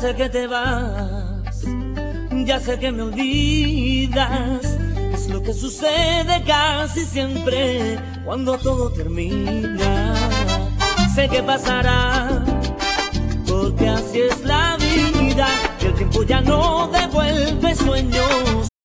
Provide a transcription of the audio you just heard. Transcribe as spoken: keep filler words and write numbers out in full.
sé que te vas, ya sé que me olvidas. Es lo que sucede casi siempre cuando todo termina. Sé que pasará, porque así es la vida, que el tiempo ya no devuelve sueños.